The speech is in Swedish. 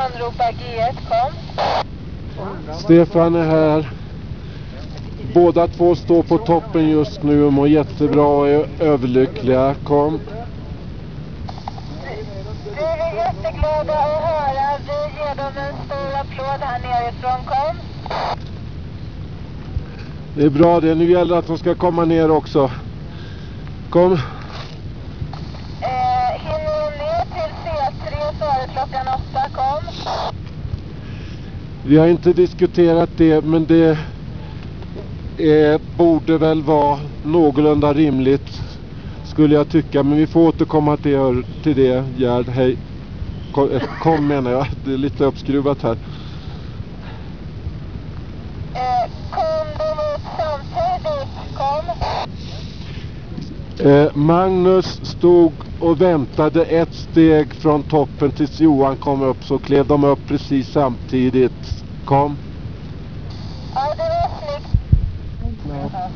anropar G1, kom. Stefan är här. Båda två står på toppen just nu och mår jättebra och är överlyckliga. Kom. Vi är jätteglada att höra. Vi ger dem en stor applåd här nerifrån, kom. Det är bra det. Nu gäller att de ska komma ner också. Kom. Hinner de ner till C3 före klockan 8, kom. Vi har inte diskuterat det, men det borde väl vara någorlunda rimligt, skulle jag tycka. Men vi får återkomma till det, Gerd. Hej. Kom menar jag. Det är lite uppskruvat här. Kom de upp samtidigt, kom. Magnus stod och väntade ett steg från toppen tills Johan kom upp, så klev de upp precis samtidigt. Kom.